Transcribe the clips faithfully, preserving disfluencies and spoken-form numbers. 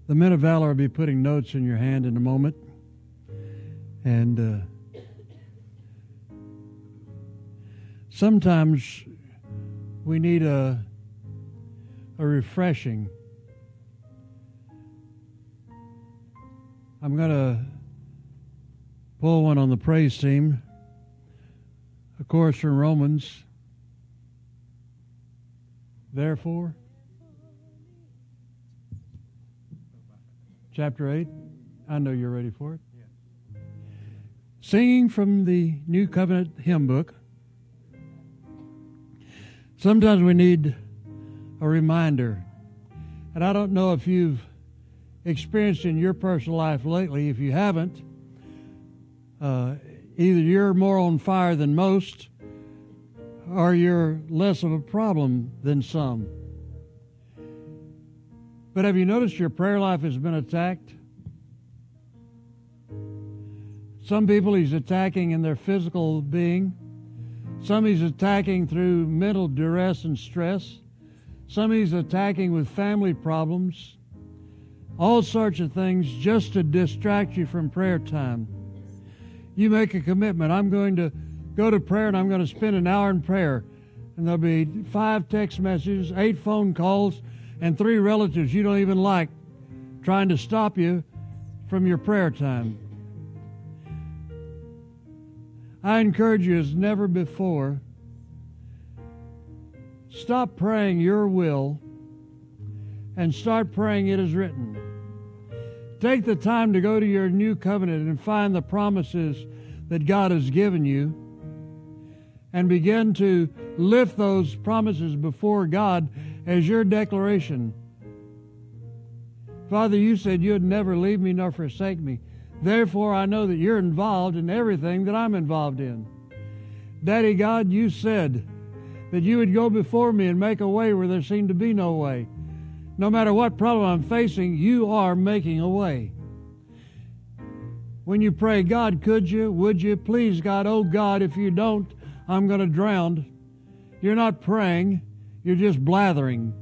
The men of valor will be putting notes in your hand in a moment. And uh, sometimes we need a, a refreshing. I'm going to pull one on the praise team. Of course, from Romans. Therefore, chapter eight. I know you're ready for it. Yeah. Singing from the New Covenant hymn book. Sometimes we need a reminder. And I don't know if you've experienced in your personal life lately. If you haven't, uh, either you're more on fire than most, or you're less of a problem than some. But have you noticed your prayer life has been attacked? Some people he's attacking in their physical being. Some he's attacking through mental duress and stress. Some he's attacking with family problems. All sorts of things just to distract you from prayer time. You make a commitment. I'm going to go to prayer and I'm going to spend an hour in prayer. And there'll be five text messages, eight phone calls, and three relatives you don't even like trying to stop you from your prayer time. I encourage you as never before, stop praying your will and start praying it is written. Take the time to go to your new covenant and find the promises that God has given you and begin to lift those promises before God as your declaration. Father, you said you'd never leave me nor forsake me. Therefore, I know that you're involved in everything that I'm involved in. Daddy God, you said that you would go before me and make a way where there seemed to be no way. No matter what problem I'm facing, you are making a way. When you pray, God, could you, would you, please, God, oh God, if you don't, I'm going to drown. You're not praying, you're just blathering.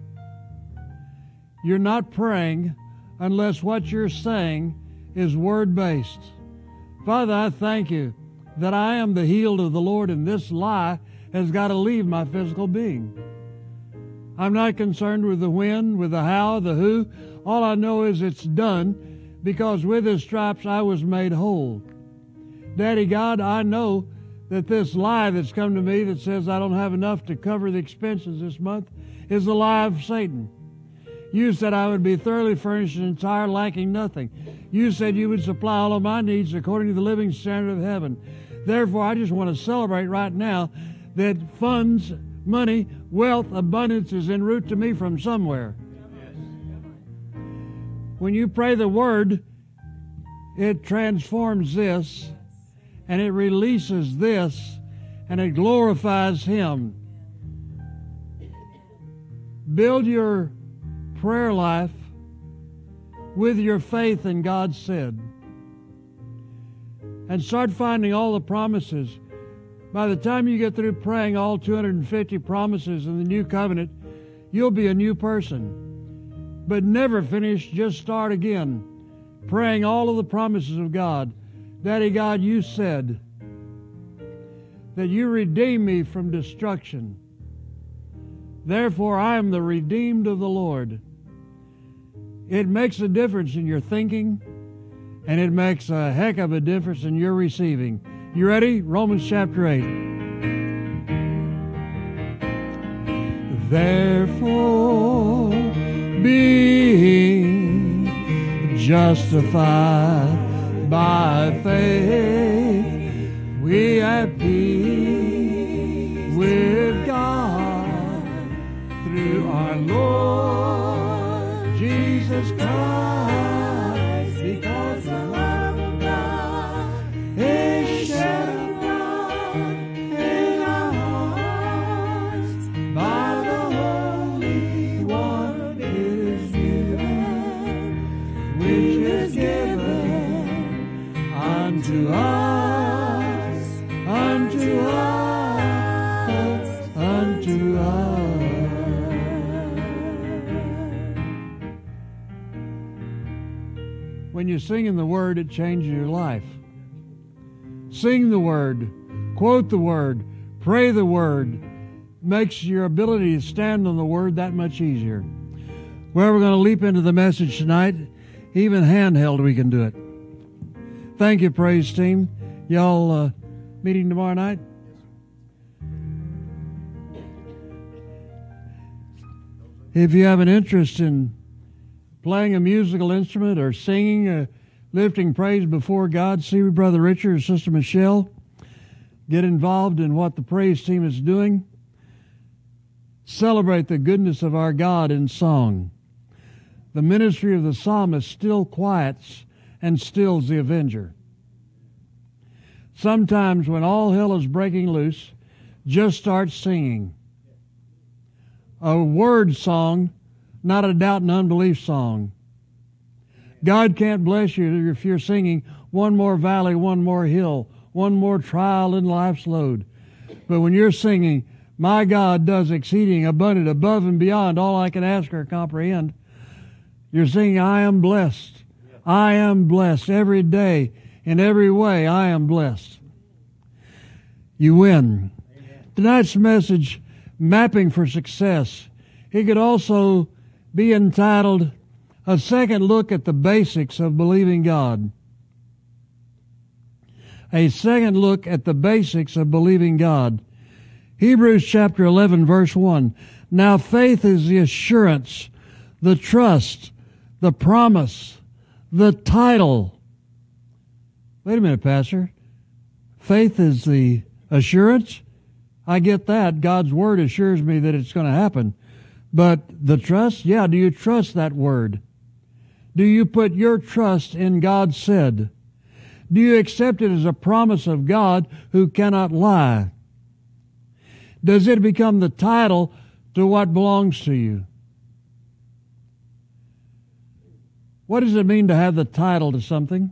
You're not praying unless what you're saying is word-based. Father, I thank you that I am the healed of the Lord, and this lie has got to leave my physical being. I'm not concerned with the when, with the how, the who. All I know is it's done because with his stripes I was made whole. Daddy God, I know that this lie that's come to me that says I don't have enough to cover the expenses this month is the lie of Satan. You said I would be thoroughly furnished and entire, lacking nothing. You said you would supply all of my needs according to the living standard of heaven. Therefore, I just want to celebrate right now that funds, money, wealth, abundance is en route to me from somewhere. When you pray the word, it transforms this, and it releases this, and it glorifies Him. Build your prayer life with your faith in God said. And start finding all the promises. By the time you get through praying all two hundred fifty promises in the new covenant, you'll be a new person. But never finish, just start again. Praying all of the promises of God. Daddy God, you said that you redeem me from destruction. Therefore, I am the redeemed of the Lord. It makes a difference in your thinking, and it makes a heck of a difference in your receiving. You ready? Romans chapter eight. Therefore, being justified by faith, we have peace with God through our Lord Jesus Christ, because the love of God is shed abroad in our hearts by the Holy One it is given, which is given unto us, unto us, unto us. When you sing in the Word, it changes your life. Sing the Word, quote the Word, pray the Word, makes your ability to stand on the Word that much easier. Well, we're going to leap into the message tonight. Even handheld, we can do it. Thank you, praise team. Y'all uh, meeting tomorrow night? If you have an interest in playing a musical instrument or singing, or lifting praise before God, see Brother Richard or Sister Michelle. Get involved in what the praise team is doing. Celebrate the goodness of our God in song. The ministry of the psalmist still quiets and stills the avenger. Sometimes when all hell is breaking loose, just start singing. A word song, not a doubt and unbelief song. God can't bless you if you're singing one more valley, one more hill, one more trial in life's load. But when you're singing, my God does exceeding abundant above and beyond all I can ask or comprehend, you're singing, I am blessed. I am blessed every day. In every way, I am blessed. You win. Amen. Tonight's message, Mapping for Success. It could also be entitled, A Second Look at the Basics of Believing God. A second look at the basics of believing God. Hebrews chapter eleven, verse one. Now faith is the assurance, the trust, the promise, the title. Wait a minute, Pastor. Faith is the assurance? I get that. God's Word assures me that it's going to happen. But the trust? Yeah, do you trust that Word? Do you put your trust in God said? Do you accept it as a promise of God who cannot lie? Does it become the title to what belongs to you? What does it mean to have the title to something?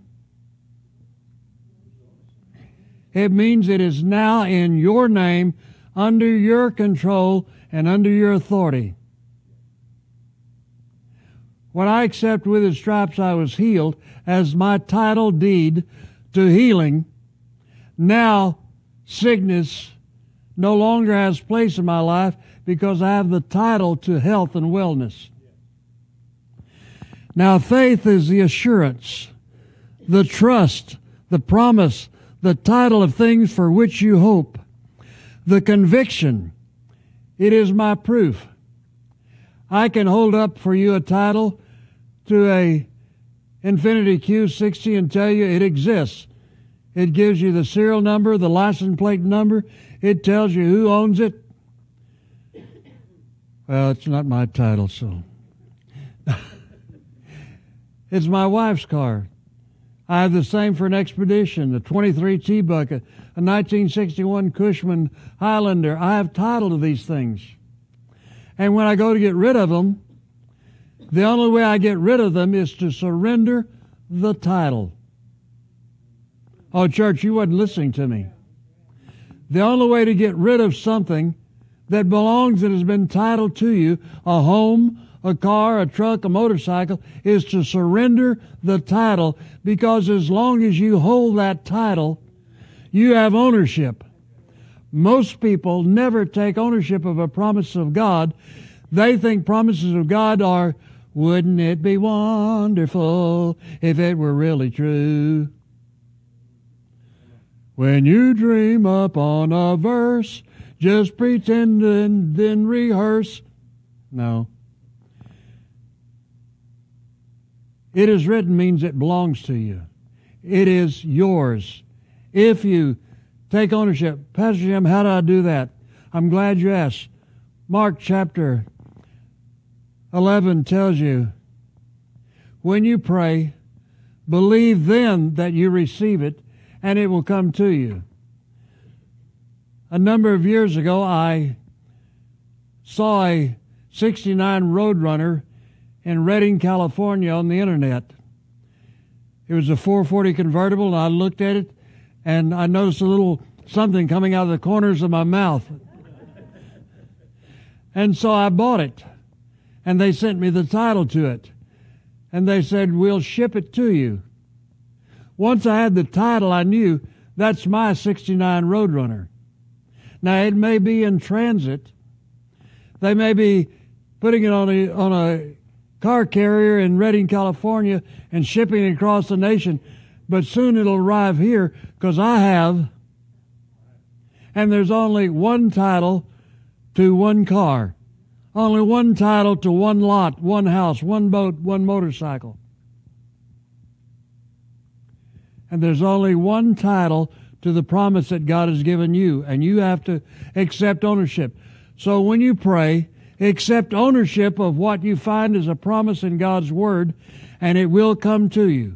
It means it is now in your name, under your control, and under your authority. When I accept with His stripes I was healed as my title deed to healing, now sickness no longer has place in my life because I have the title to health and wellness. Now faith is the assurance, the trust, the promise, the title of things for which you hope, the conviction. It is my proof. I can hold up for you a title to a Infiniti Q sixty and tell you it exists. It gives you the serial number, the license plate number. It tells you who owns it. Well, it's not my title, so. It's my wife's car. I have the same for an Expedition, the twenty-three T-Bucket, a nineteen sixty-one Cushman Highlander. I have title to these things. And when I go to get rid of them, the only way I get rid of them is to surrender the title. Oh, church, you wasn't listening to me. The only way to get rid of something that belongs and has been titled to you, a home, a car, a truck, a motorcycle, is to surrender the title, because as long as you hold that title, you have ownership. Most people never take ownership of a promise of God. They think promises of God are, wouldn't it be wonderful if it were really true? When you dream up on a verse, just pretend and then rehearse. No. It is written means it belongs to you. It is yours. If you take ownership. Pastor Jim, how do I do that? I'm glad you asked. Mark chapter eleven tells you, when you pray, believe then that you receive it, and it will come to you. A number of years ago, I saw a sixty-nine Roadrunner in Redding, California on the internet. It was a four forty convertible, and I looked at it, and I noticed a little something coming out of the corners of my mouth. And so I bought it, and they sent me the title to it. And they said, we'll ship it to you. Once I had the title, I knew that's my sixty-nine Roadrunner. Now, it may be in transit. They may be putting it on a, on a car carrier in Redding, California, and shipping it across the nation. But soon it'll arrive here because I have. And there's only one title to one car. Only one title to one lot, one house, one boat, one motorcycle. And there's only one title to the promise that God has given you, and you have to accept ownership. So when you pray, accept ownership of what you find as a promise in God's Word, and it will come to you.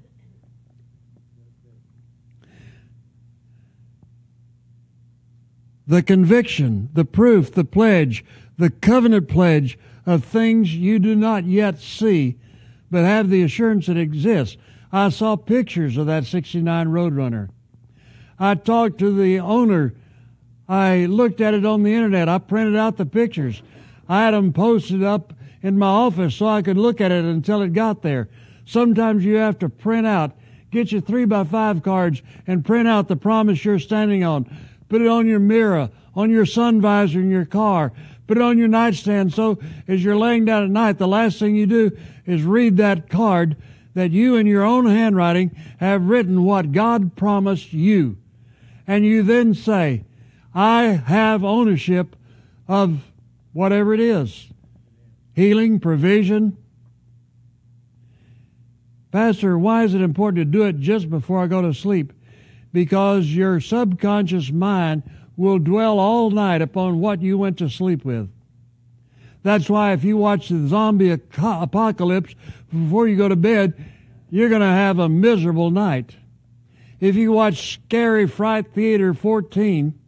The conviction, the proof, the pledge, the covenant pledge of things you do not yet see, but have the assurance that exists. I saw pictures of that sixty-nine Roadrunner. I talked to the owner. I looked at it on the internet. I printed out the pictures. I had them posted up in my office so I could look at it until it got there. Sometimes you have to print out, get your three by five cards and print out the promise you're standing on. Put it on your mirror, on your sun visor in your car. Put it on your nightstand so as you're laying down at night, the last thing you do is read that card that you in your own handwriting have written what God promised you. And you then say, I have ownership of whatever it is. Healing, provision. Pastor, why is it important to do it just before I go to sleep? Because your subconscious mind will dwell all night upon what you went to sleep with. That's why if you watch the zombie apocalypse before you go to bed, you're going to have a miserable night. If you watch Scary Fright Theater fourteen,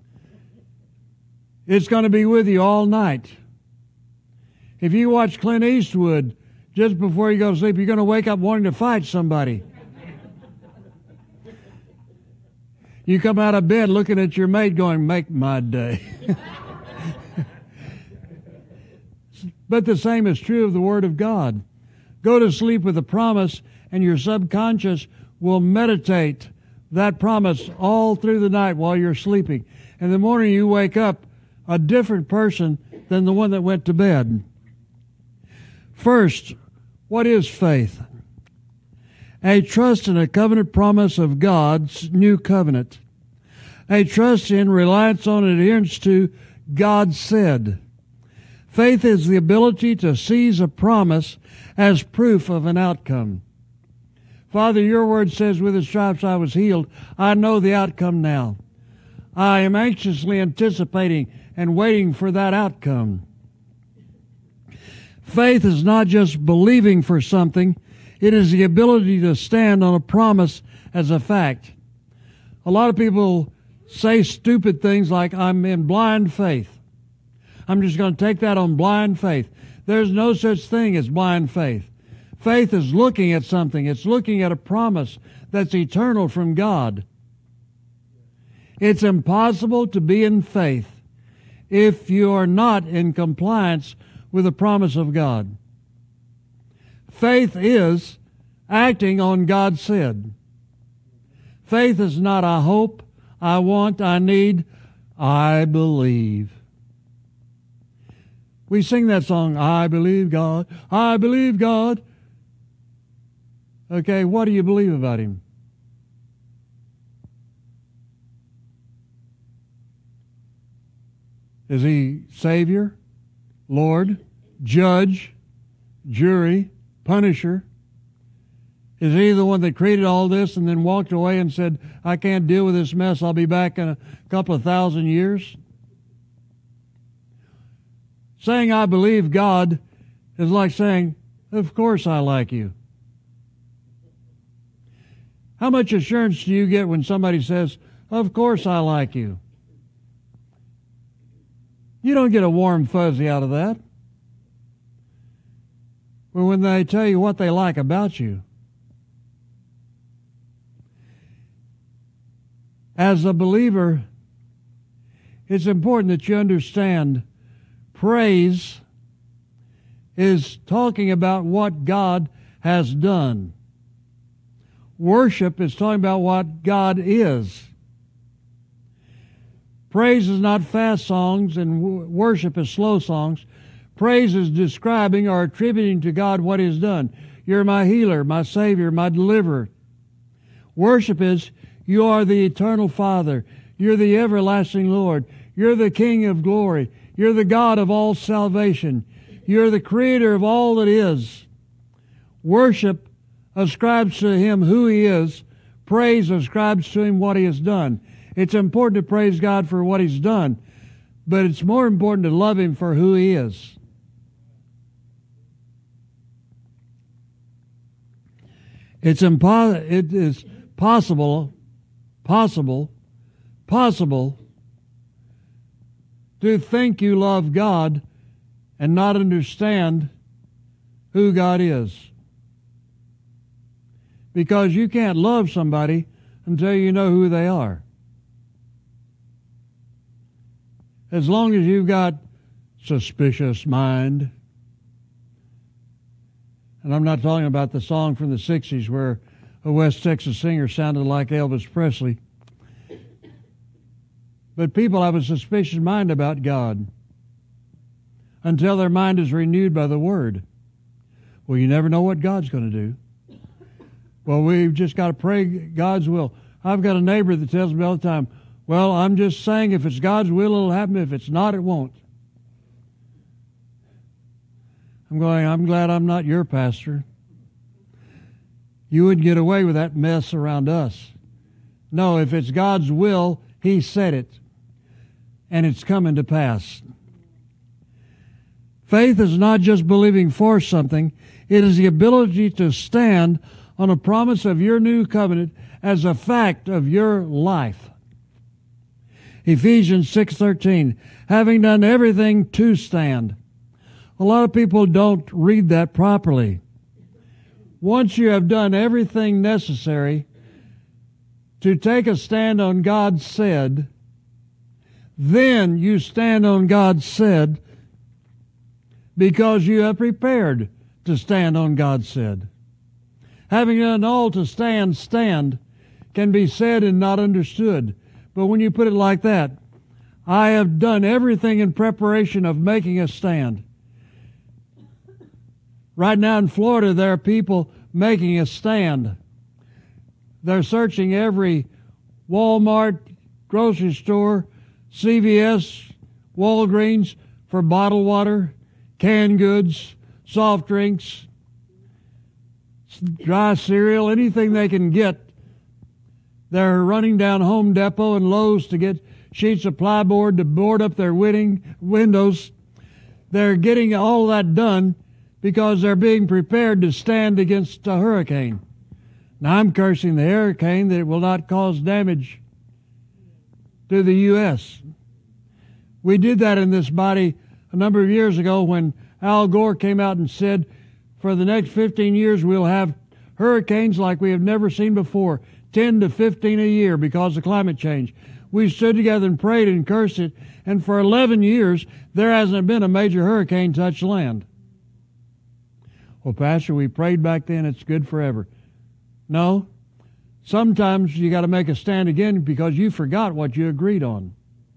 it's going to be with you all night. If you watch Clint Eastwood just before you go to sleep, you're going to wake up wanting to fight somebody. You come out of bed looking at your mate going, make my day. But the same is true of the Word of God. Go to sleep with a promise, and your subconscious will meditate that promise all through the night while you're sleeping. In the morning you wake up a different person than the one that went to bed. First, what is faith? A trust in a covenant promise of God's new covenant. A trust in, reliance on, adherence to God said. Faith is the ability to seize a promise as proof of an outcome. Father, your word says, with his stripes I was healed. I know the outcome now. I am anxiously anticipating and waiting for that outcome. Faith is not just believing for something. It is the ability to stand on a promise as a fact. A lot of people say stupid things like, I'm in blind faith. I'm just going to take that on blind faith. There's no such thing as blind faith. Faith is looking at something. It's looking at a promise that's eternal from God. It's impossible to be in faith if you are not in compliance with the promise of God. Faith is acting on God said. Faith is not I hope, I want, I need, I believe. We sing that song, I believe God, I believe God. Okay, what do you believe about him? Is he Savior, Lord, Judge, Jury, Punisher? Is he the one that created all this and then walked away and said, I can't deal with this mess, I'll be back in a couple of thousand years? Saying I believe God is like saying, of course I like you. How much assurance do you get when somebody says, of course I like you? You don't get a warm fuzzy out of that. But when they tell you what they like about you, as a believer, it's important that you understand praise is talking about what God has done. Worship is talking about what God is. Praise is not fast songs and worship is slow songs. Praise is describing or attributing to God what He has done. You're my healer, my Savior, my deliverer. Worship is, you are the eternal Father. You're the everlasting Lord. You're the King of glory. You're the God of all salvation. You're the Creator of all that is. Worship ascribes to Him who He is. Praise ascribes to Him what He has done. It's important to praise God for what He's done, but it's more important to love Him for who He is. It's impo- it is possible, possible, possible to think you love God and not understand who God is. Because you can't love somebody until you know who they are. As long as you've got suspicious mind, and I'm not talking about the song from the sixties where a West Texas singer sounded like Elvis Presley, but people have a suspicious mind about God until their mind is renewed by the Word. Well, you never know what God's going to do. Well, we've just got to pray God's will. I've got a neighbor that tells me all the time, well, I'm just saying if it's God's will, it'll happen. If it's not, it won't. I'm going, I'm glad I'm not your pastor. You wouldn't get away with that mess around us. No, if it's God's will, He said it. And it's coming to pass. Faith is not just believing for something. It is the ability to stand on a promise of your new covenant as a fact of your life. Ephesians six thirteen, having done everything to stand. A lot of people don't read that properly. Once you have done everything necessary to take a stand on God said, then you stand on God said because you have prepared to stand on God said. Having done all to stand, stand can be said and not understood. But when you put it like that, I have done everything in preparation of making a stand. Right now in Florida, there are people making a stand. They're searching every Walmart, grocery store, C V S, Walgreens for bottled water, canned goods, soft drinks, dry cereal, anything they can get. They're running down Home Depot and Lowe's to get sheets of plyboard to board up their winning windows. They're getting all that done because they're being prepared to stand against a hurricane. Now, I'm cursing the hurricane that it will not cause damage to the U S We did that in this body a number of years ago when Al Gore came out and said, for the next fifteen years we'll have hurricanes like we have never seen before, ten to fifteen a year because of climate change. We stood together and prayed and cursed it, and for eleven years there hasn't been a major hurricane touch land. Well, Pastor, we prayed back then, it's good forever. No, sometimes you got to make a stand again because you forgot what you agreed on.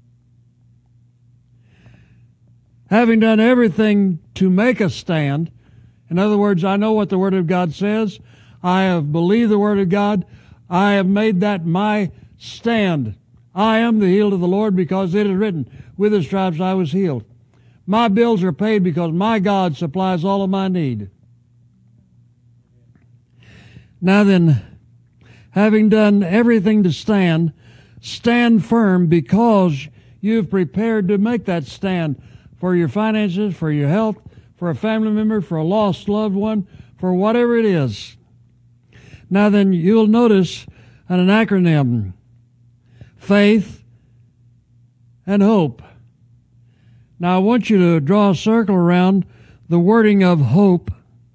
Having done everything to make a stand, in other words, I know what the Word of God says. I have believed the Word of God. I have made that my stand. I am the healed of the Lord because it is written, with His stripes I was healed. My bills are paid because my God supplies all of my need. Now then, having done everything to stand, stand firm because you've prepared to make that stand for your finances, for your health, for a family member, for a lost loved one, for whatever it is. Now then, you'll notice an acronym, faith and hope. Now I want you to draw a circle around the wording of hope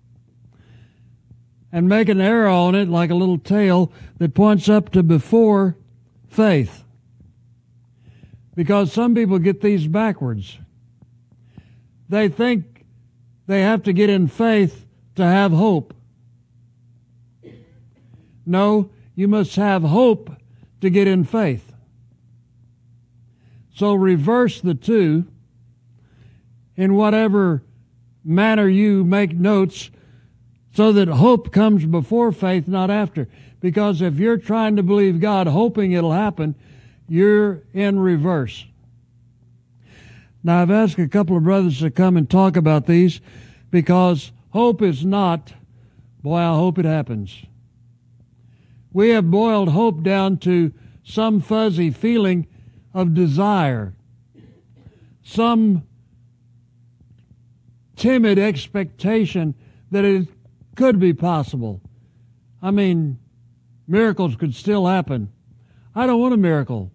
and make an arrow on it like a little tail that points up to before faith. Because some people get these backwards. They think they have to get in faith to have hope. No, you must have hope to get in faith. So reverse the two in whatever manner you make notes so that hope comes before faith, not after. Because if you're trying to believe God, hoping it'll happen, you're in reverse. Now, I've asked a couple of brothers to come and talk about these because hope is not, boy, I hope it happens. We have boiled hope down to some fuzzy feeling of desire, some timid expectation that it could be possible. I mean, miracles could still happen. I don't want a miracle.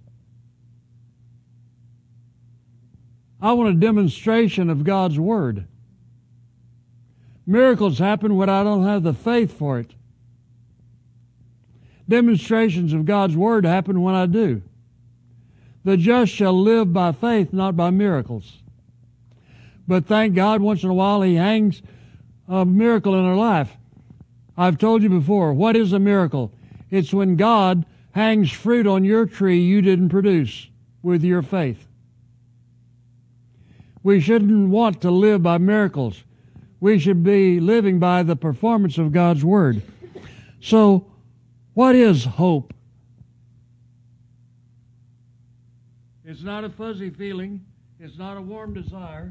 I want a demonstration of God's Word. Miracles happen when I don't have the faith for it. Demonstrations of God's Word happen when I do. The just shall live by faith, not by miracles. But thank God, once in a while He hangs a miracle in our life. I've told you before, what is a miracle? It's when God hangs fruit on your tree you didn't produce with your faith. We shouldn't want to live by miracles. We should be living by the performance of God's Word. So, what is hope? It's not a fuzzy feeling. It's not a warm desire.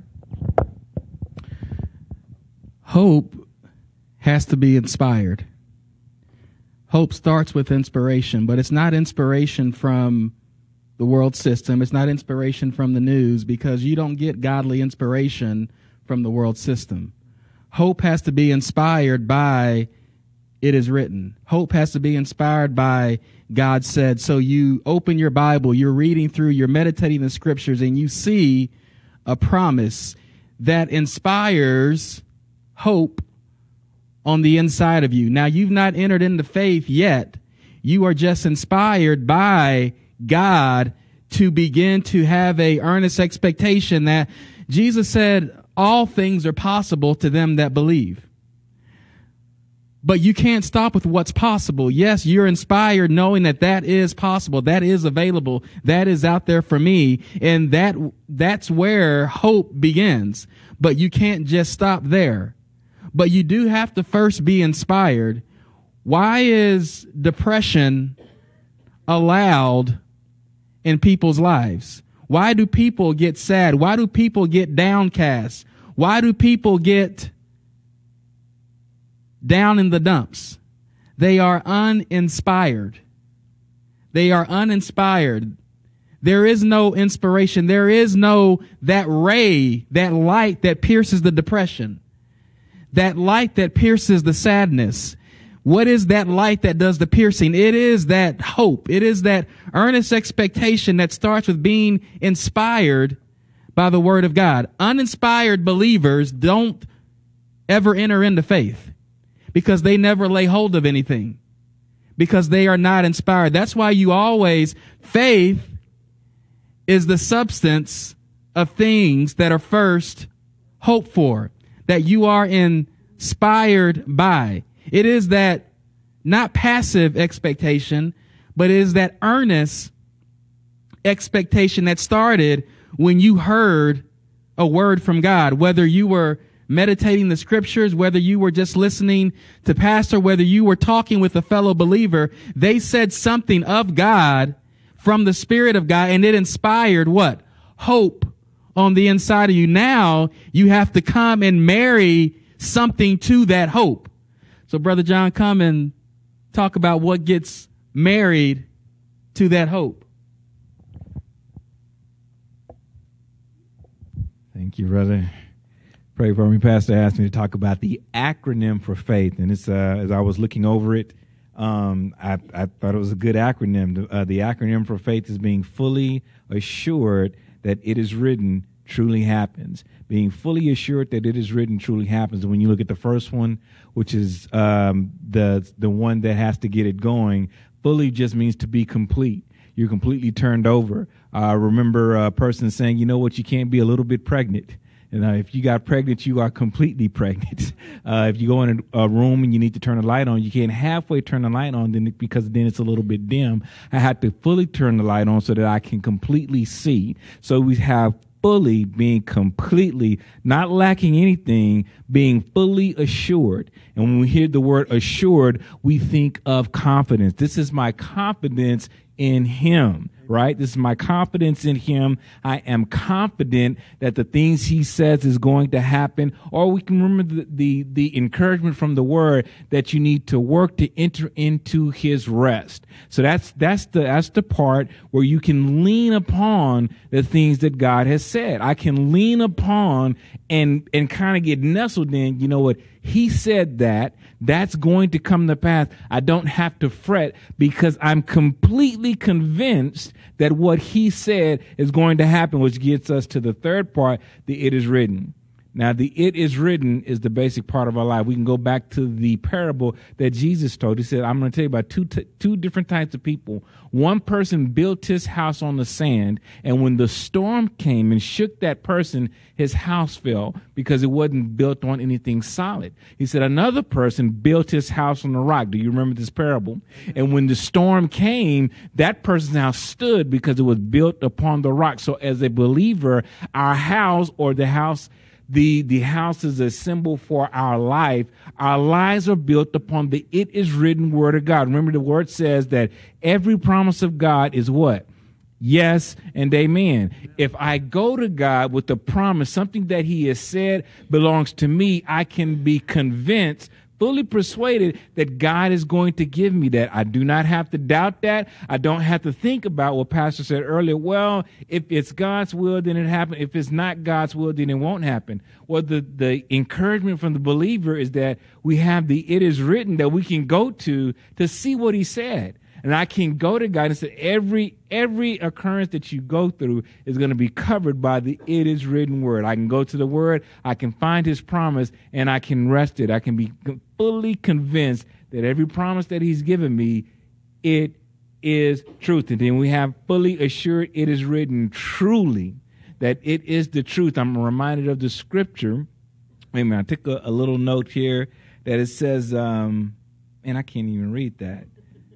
Hope has to be inspired. Hope starts with inspiration, but it's not inspiration from the world system. It's not inspiration from the news, because you don't get godly inspiration from the world system. Hope has to be inspired by it is written. Hope has to be inspired by God said. So you open your Bible, you're reading through, you're meditating the scriptures, and you see a promise that inspires hope on the inside of you. Now, you've not entered into faith yet. You are just inspired by God to begin to have a earnest expectation that Jesus said all things are possible to them that believe. But you can't stop with what's possible. Yes, you're inspired knowing that that is possible. That is available. That is out there for me. And that that's where hope begins. But you can't just stop there. But you do have to first be inspired. Why is depression allowed in people's lives? Why do people get sad? Why do people get downcast? Why do people get down in the dumps? They are uninspired. They are uninspired. There is no inspiration. There is no that ray, that light that pierces the depression, that light that pierces the sadness. What is that light that does the piercing? It is that hope. It is that earnest expectation that starts with being inspired by the Word of God. Uninspired believers don't ever enter into faith because they never lay hold of anything, because they are not inspired. That's why you always, faith is the substance of things that are first hoped for, that you are inspired by. It is that not passive expectation, but it is that earnest expectation that started when you heard a word from God, whether you were meditating the scriptures, whether you were just listening to pastor, whether you were talking with a fellow believer. They said something of God from the Spirit of God, and it inspired what? Hope on the inside of you. Now you have to come and marry something to that hope. So, Brother John, come and talk about what gets married to that hope. Thank you, brother. Pray for me. Pastor asked me to talk about the acronym for faith, and it's uh, as I was looking over it, um, I, I thought it was a good acronym. Uh, the acronym for faith is being fully assured that it is written truly happens. Being fully assured that it is written truly happens. And when you look at the first one, which is um, the the one that has to get it going, fully just means to be complete. You're completely turned over. I uh, remember a person saying, you know what, you can't be a little bit pregnant. And uh, if you got pregnant, you are completely pregnant. Uh, if you go in a, a room and you need to turn the light on, you can't halfway turn the light on then because then it's a little bit dim. I had to fully turn the light on so that I can completely see. So we have fully being completely, not lacking anything, being fully assured. And when we hear the word assured, we think of confidence. This is my confidence in him, right? This is my confidence in him. I am confident that the things he says is going to happen. Or we can remember the, the, the encouragement from the word that you need to work to enter into his rest. So that's, that's the, that's the part where you can lean upon the things that God has said. I can lean upon and, and kind of get nestled in, you know what? He said that. That's going to come to pass. I don't have to fret because I'm completely convinced that what he said is going to happen, which gets us to the third part, the it is written. Now, the it is written is the basic part of our life. We can go back to the parable that Jesus told. He said, I'm going to tell you about two t- two different types of people. One person built his house on the sand, and when the storm came and shook that person, his house fell because it wasn't built on anything solid. He said, another person built his house on the rock. Do you remember this parable? And when the storm came, that person's house stood because it was built upon the rock. So as a believer, our house or the house The the house is a symbol for our life. Our lives are built upon the it is written word of God. Remember, the word says that every promise of God is what? Yes and amen. If I go to God with the promise, something that he has said belongs to me, I can be convinced, fully persuaded that God is going to give me that. I do not have to doubt that. I don't have to think about what Pastor said earlier. Well, if it's God's will, then it happens. If it's not God's will, then it won't happen. Well, the, the encouragement from the believer is that we have the it is written that we can go to to see what he said. And I can go to God and say, every every occurrence that you go through is going to be covered by the it is written word. I can go to the word, I can find his promise, and I can rest it. I can be fully convinced that every promise that he's given me, it is truth. And then we have fully assured it is written truly that it is the truth. I'm reminded of the scripture. Wait a minute, I took a, a little note here that it says, um, and I can't even read that.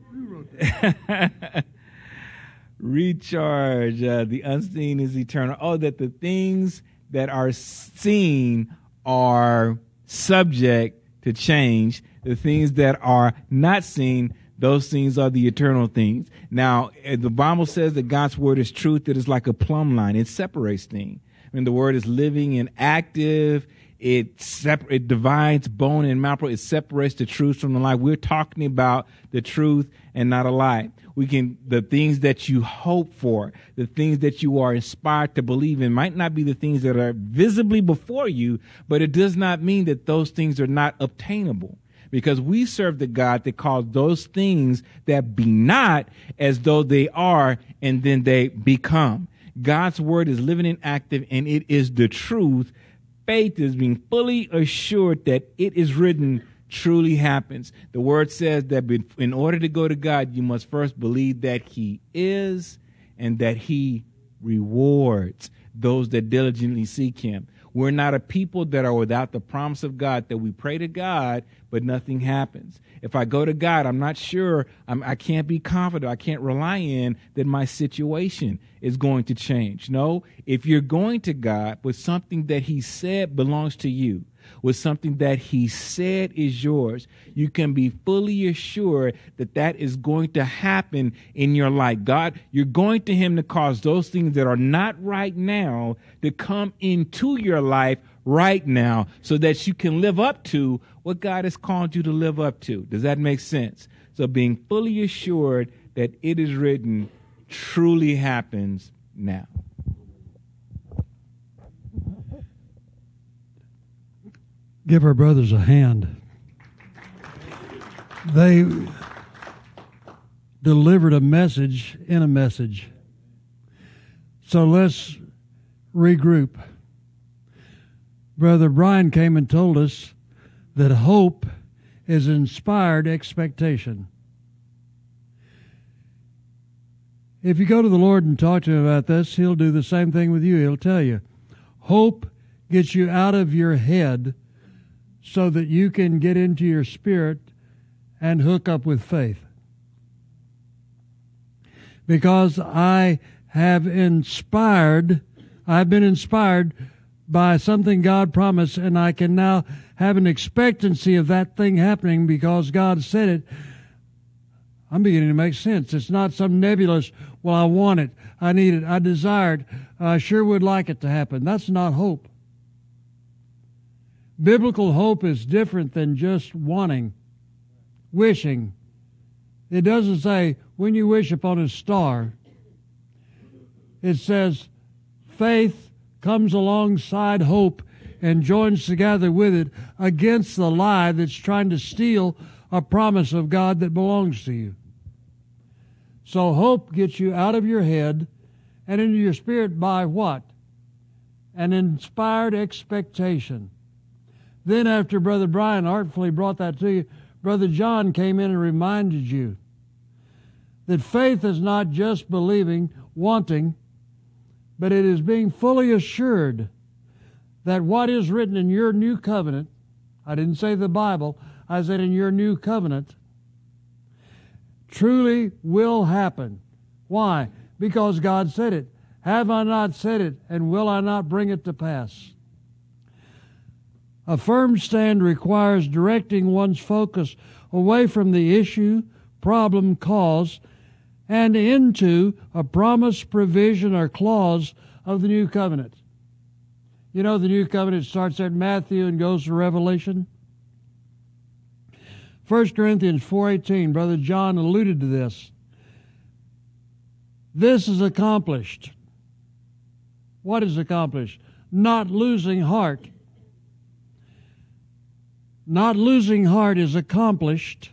Recharge. Uh, the unseen is eternal. Oh, that the things that are seen are subject to change. The things that are not seen, those things are the eternal things. Now, the Bible says that God's word is truth. It is like a plumb line. It separates things. I mean, the word is living and active. It separ- it divides bone and marrow. It separates the truth from the lie. We're talking about the truth and not a lie. We can, the things that you hope for, the things that you are inspired to believe in might not be the things that are visibly before you, but it does not mean that those things are not obtainable. Because we serve the God that calls those things that be not as though they are, and then they become. God's word is living and active, and it is the truth. Faith is being fully assured that it is written truly happens. The word says that in order to go to God, you must first believe that he is and that he rewards those that diligently seek him. We're not a people that are without the promise of God, that we pray to God, but nothing happens. If I go to God, I'm not sure, I'm, I can't be confident, I can't rely in that my situation is going to change. No, if you're going to God with something that he said belongs to you, with something that he said is yours, you can be fully assured that that is going to happen in your life. God, you're going to him to cause those things that are not right now to come into your life right now so that you can live up to what God has called you to live up to. Does that make sense? So being fully assured that it is written truly happens now. Give our brothers a hand. They delivered a message in a message. So let's regroup. Brother Brian came and told us that hope is inspired expectation. If you go to the Lord and talk to him about this, he'll do the same thing with you. He'll tell you, hope gets you out of your head so that you can get into your spirit and hook up with faith. Because I have inspired, I've been inspired by something God promised, and I can now have an expectancy of that thing happening because God said it. I'm beginning to make sense. It's not some nebulous, well, I want it, I need it, I desire it, I sure would like it to happen. That's not hope. Biblical hope is different than just wanting, wishing. It doesn't say, when you wish upon a star. It says, faith comes alongside hope and joins together with it against the lie that's trying to steal a promise of God that belongs to you. So hope gets you out of your head and into your spirit by what? An inspired expectation. Then after Brother Brian artfully brought that to you, Brother John came in and reminded you that faith is not just believing, wanting, but it is being fully assured that what is written in your new covenant, I didn't say the Bible, I said in your new covenant, truly will happen. Why? Because God said it. Have I not said it, and will I not bring it to pass? A firm stand requires directing one's focus away from the issue, problem, cause, and into a promise, provision, or clause of the new covenant. You know, the new covenant starts at Matthew and goes to Revelation. First Corinthians four eighteen, Brother John alluded to this. This is accomplished. What is accomplished? Not losing heart. Not losing heart is accomplished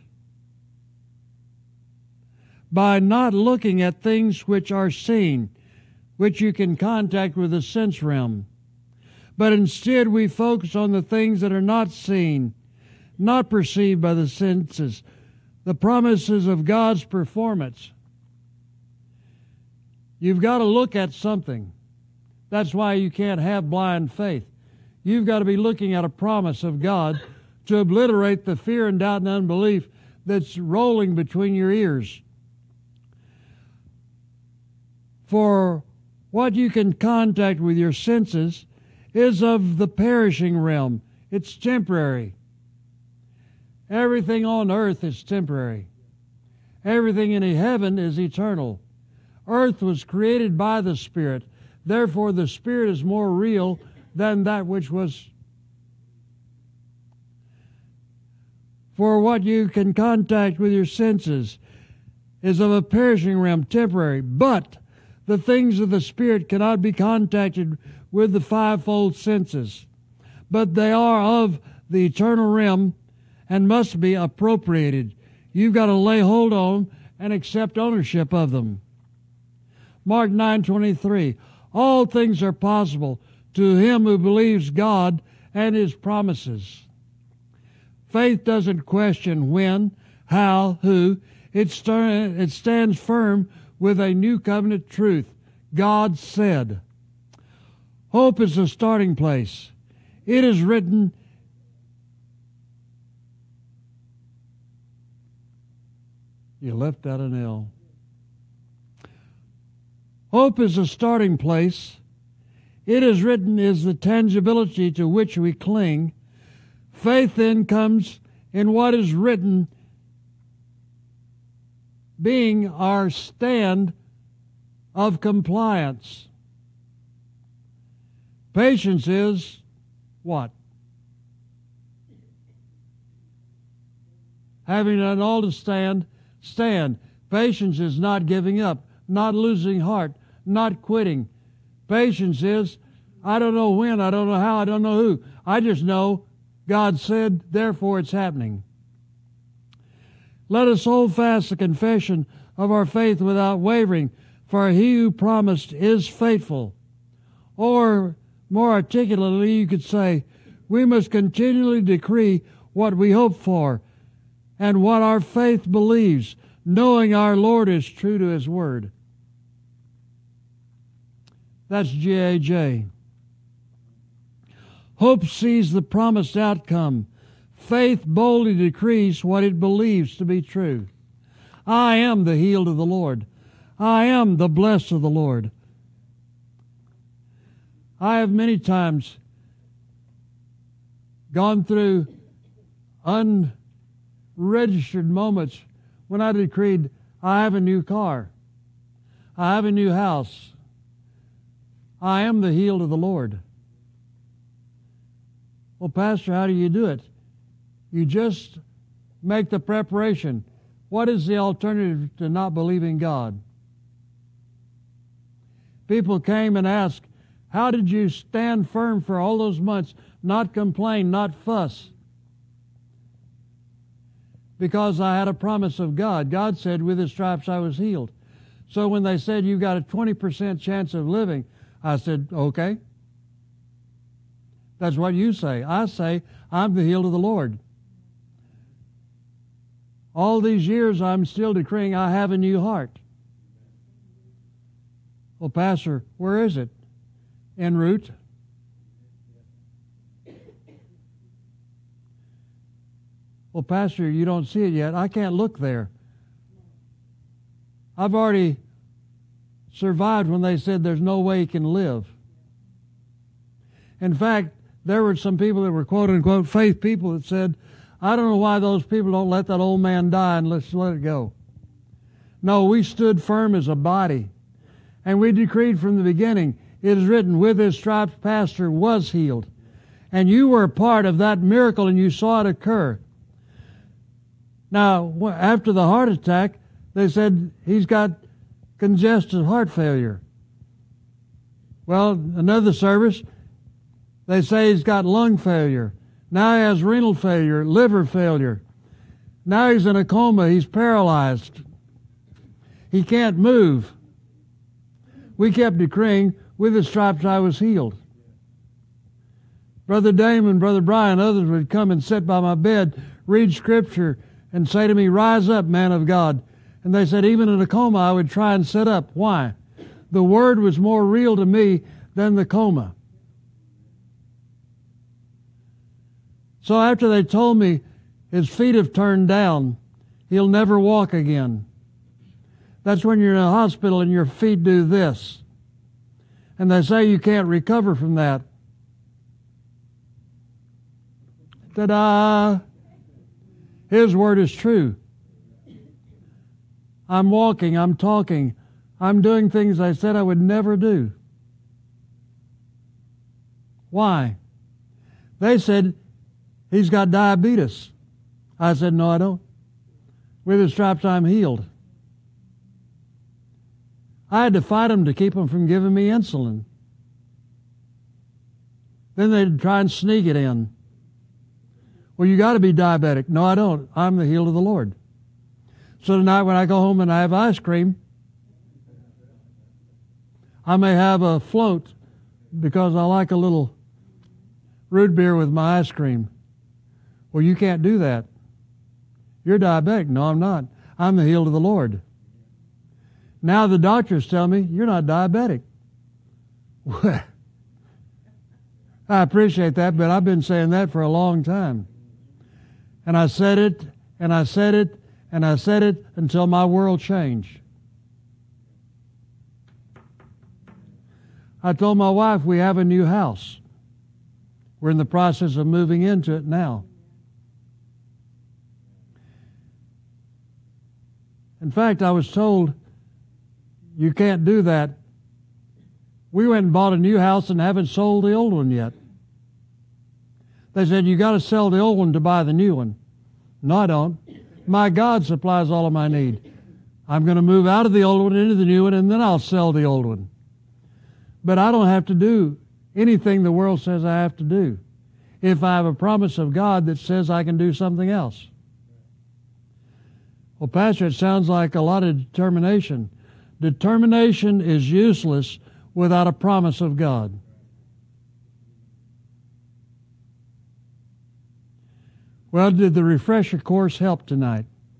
by not looking at things which are seen, which you can contact with the sense realm. But instead we focus on the things that are not seen, not perceived by the senses, the promises of God's performance. You've got to look at something. That's why you can't have blind faith. You've got to be looking at a promise of God to obliterate the fear and doubt and unbelief that's rolling between your ears. For what you can contact with your senses is of the perishing realm. It's temporary. Everything on earth is temporary. Everything in heaven is eternal. Earth was created by the Spirit. Therefore, the Spirit is more real than that which was. For what you can contact with your senses is of a perishing realm, temporary. But the things of the Spirit cannot be contacted with the fivefold senses. But they are of the eternal realm and must be appropriated. You've got to lay hold on and accept ownership of them. Mark nine twenty-three. All things are possible to him who believes God and His promises. Faith doesn't question when, how, who. It, st- it stands firm with a new covenant truth. God said. Hope is the starting place. It is written, you left out an L. Hope is the starting place. It is written is the tangibility to which we cling. Faith then comes in what is written, being our stand of compliance. Patience is what? Having done all to stand, stand. Patience is not giving up, not losing heart, not quitting. Patience is, I don't know when, I don't know how, I don't know who. I just know God said, therefore it's happening. Let us hold fast the confession of our faith without wavering, for He who promised is faithful. Or, more articulately, you could say, we must continually decree what we hope for and what our faith believes, knowing our Lord is true to His word. That's G A J. Hope sees the promised outcome. Faith boldly decrees what it believes to be true. I am the healed of the Lord. I am the blessed of the Lord. I have many times gone through unregistered moments when I decreed, I have a new car. I have a new house. I am the healed of the Lord. Well, Pastor, how do you do it? You just make the preparation. What is the alternative to not believing God? People came and asked, how did you stand firm for all those months, not complain, not fuss? Because I had a promise of God. God said, with His stripes I was healed. So when they said, you've got a twenty percent chance of living, I said, okay. That's what you say. I say, I'm the healed of the Lord. All these years I'm still decreeing I have a new heart. Well, Pastor, where is it? En route. Well, Pastor, you don't see it yet. I can't look there. I've already survived when they said there's no way he can live. In fact, there were some people that were quote-unquote faith people that said, I don't know why those people don't let that old man die and let's let it go. No, we stood firm as a body. And we decreed from the beginning, it is written, with His stripes Pastor was healed. And you were a part of that miracle and you saw it occur. Now, after the heart attack, they said he's got congestive heart failure. Well, another service, they say he's got lung failure. Now he has renal failure, liver failure. Now he's in a coma. He's paralyzed. He can't move. We kept decreeing, with His stripes I was healed. Brother Damon, Brother Brian, others would come and sit by my bed, read Scripture, and say to me, rise up, man of God. And they said, even in a coma, I would try and sit up. Why? The Word was more real to me than the coma. So after they told me his feet have turned down, he'll never walk again. That's when you're in a hospital and your feet do this. And they say you can't recover from that. Ta-da! His word is true. I'm walking, I'm talking, I'm doing things I said I would never do. Why? They said, he's got diabetes. I said, no, I don't. With His stripes, I'm healed. I had to fight them to keep them from giving me insulin. Then they'd try and sneak it in. Well, you got to be diabetic. No, I don't. I'm the healed of the Lord. So tonight when I go home and I have ice cream, I may have a float because I like a little root beer with my ice cream. Well, you can't do that. You're diabetic. No, I'm not. I'm the healed of the Lord. Now the doctors tell me, you're not diabetic. I appreciate that, but I've been saying that for a long time. And I said it, and I said it, and I said it until my world changed. I told my wife we have a new house. We're in the process of moving into it now. In fact, I was told, you can't do that. We went and bought a new house and haven't sold the old one yet. They said, you got to sell the old one to buy the new one. No, I don't. My God supplies all of my need. I'm going to move out of the old one into the new one, and then I'll sell the old one. But I don't have to do anything the world says I have to do if I have a promise of God that says I can do something else. Well, Pastor, it sounds like a lot of determination. Determination is useless without a promise of God. Well, did the refresher course help tonight?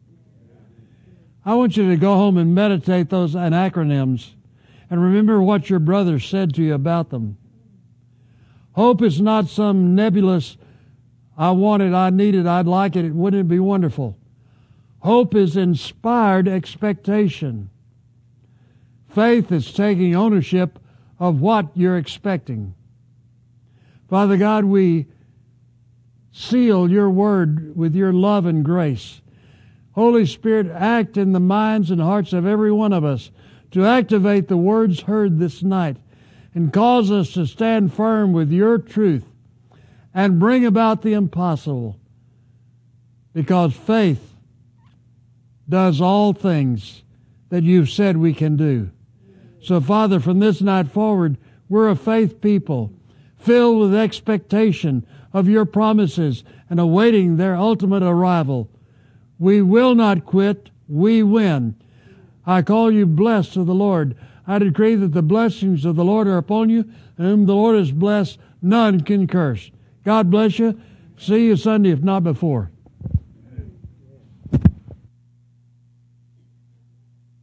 I want you to go home and meditate those acronyms and remember what your brother said to you about them. Hope is not some nebulous, I want it, I need it, I'd like it, wouldn't it be wonderful? Hope is inspired expectation. Faith is taking ownership of what you're expecting. Father God, we seal your word with your love and grace. Holy Spirit, act in the minds and hearts of every one of us to activate the words heard this night and cause us to stand firm with your truth and bring about the impossible, because faith does all things that you've said we can do. So, Father, from this night forward, we're a faith people filled with expectation of your promises and awaiting their ultimate arrival. We will not quit. We win. I call you blessed of the Lord. I decree that the blessings of the Lord are upon you, and whom the Lord has blessed, none can curse. God bless you. See you Sunday, if not before.